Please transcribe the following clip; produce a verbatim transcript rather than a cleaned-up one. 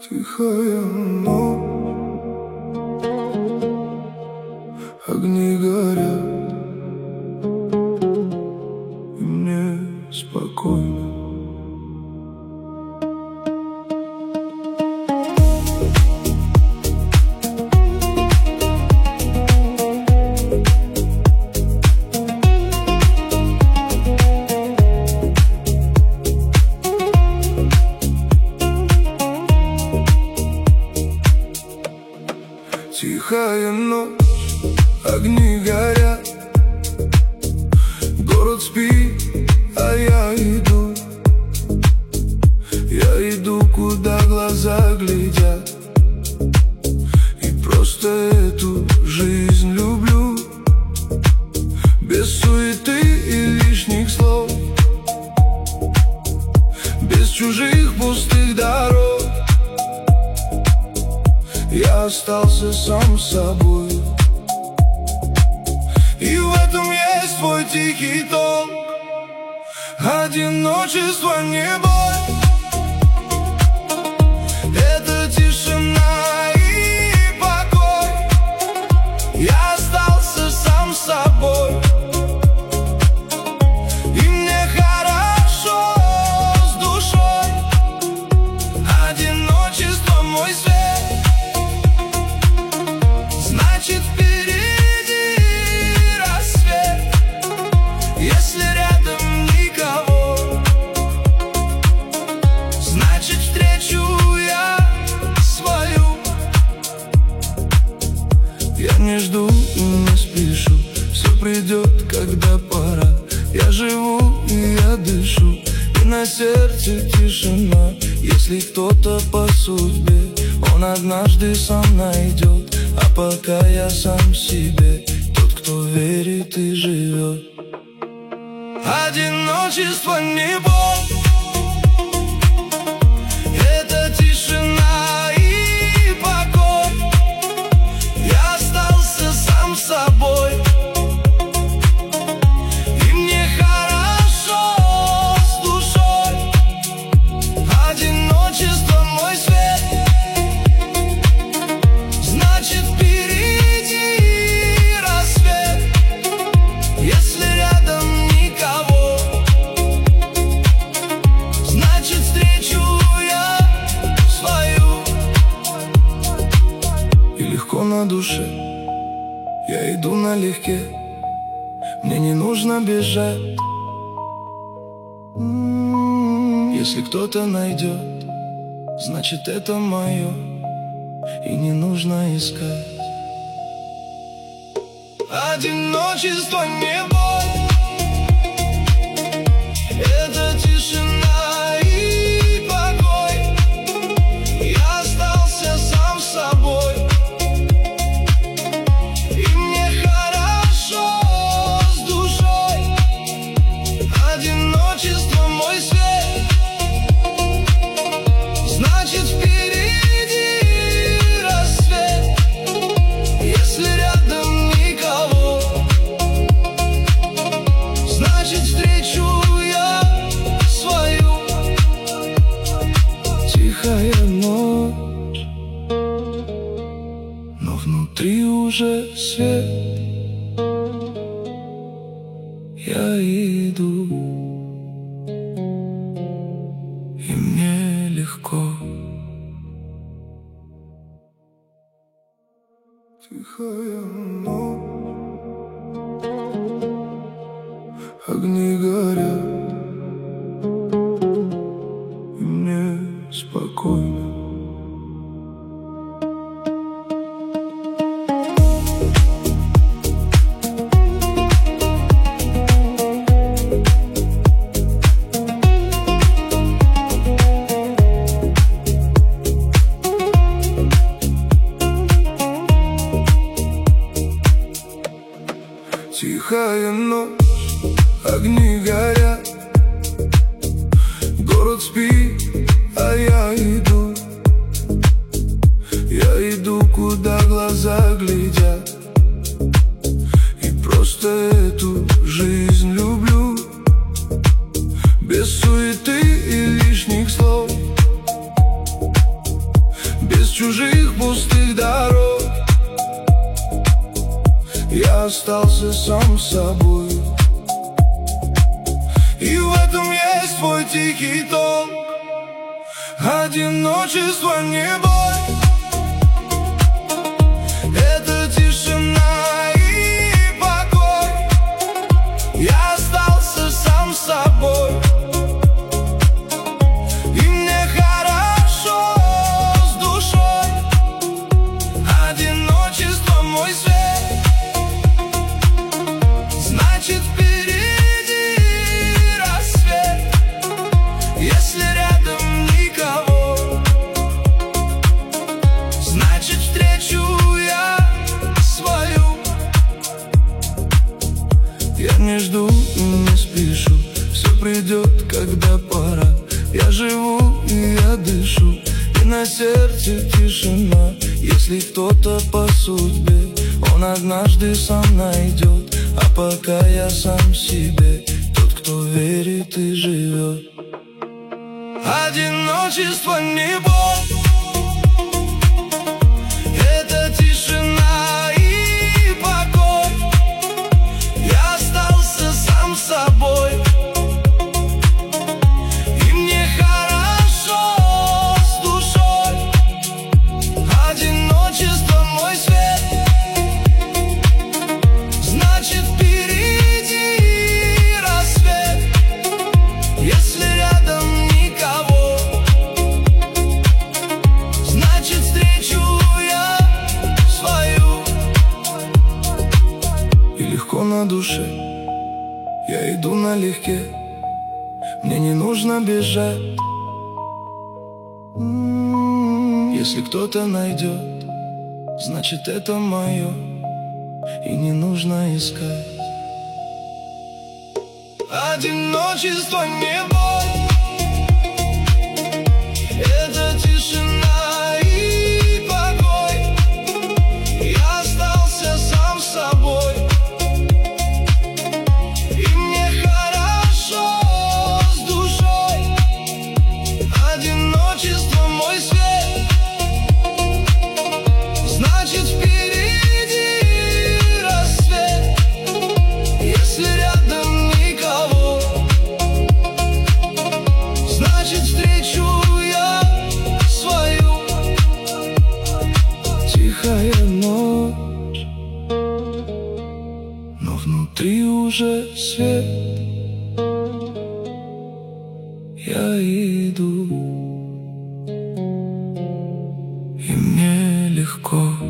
Тихая ночь, огни горят, и мне спокойно. Тихая ночь, огни горят, город спит, а я иду. Я иду, куда глаза глядят, и просто эту жизнь люблю. Без суеты и лишних слов, без чужих пустых дорог. Я остался сам собой, и в этом есть твой тихий тон. Одиночество не боль, это тишина и покой. Я остался сам собой, и мне хорошо с душой. Одиночество мой свет. Значит, впереди рассвет, если рядом никого. Значит, встречу я свою. Я не жду и не спешу, все придет, когда пора. Я живу и я дышу, и на сердце тишина. Если кто-то по судьбе, он однажды сам найдет. А пока я сам себе, тот, кто верит и живет. Одиночество не боль, это тишина и покой. Я остался сам собой, и мне хорошо с душой. Одиночество мой свет. Значит, впереди рассвет, если рядом никого. Значит, встречу я свою. И легко на душе, я иду налегке. Мне не нужно бежать. Если кто-то найдет, значит, это мое, и не нужно искать. Одиночество не боль, это тишина и покой. Я остался сам собой, и мне хорошо с душой. Одиночество мой свет. Значит, впереди рассвет, если рядом никого. Значит, встречу я свою. Тихая ночь, но внутри уже свет. Я иду, и мне легко. Тихая ночь, огни горят, и мне спокойно. Тихая ночь, огни горят, город спит, а я иду. Я иду, куда глаза глядят, и просто эту жизнь люблю. Без суеты и лишних слов, я остался сам собой. И в этом есть твой тихий тон. Одиночество не боль, это тишина и покой. Я остался сам собой, и мне хорошо с душой. Одиночество мой свет, значит впереди рассвет. Если рядом никого, значит встречу я свою. Я не жду и не спешу, все придет, когда пора. Я живу и я дышу, и на сердце тишина. Если кто-то по судьбе, он однажды сам найдет. А пока я сам себе, тот, кто верит и живет. Одиночество не боль, это тишина и покой. Я остался сам собой, и мне хорошо с душой. Одиночество мой свет, значит впереди рассвет. Если рядом никого, значит встречу я свою. И легко на душе, я иду налегке, мне не нужно бежать. М-м-м, если кто-то найдет, значит это мое, и не нужно искать. Одиночество не боль, это тишина и покой. Я остался сам собой, и мне хорошо с душой. Одиночество мой свет, значит впереди рассвет. Если рядом никого, значит встречу я свою. Тихая ночь, но внутри уже свет. Я иду, и мне легко.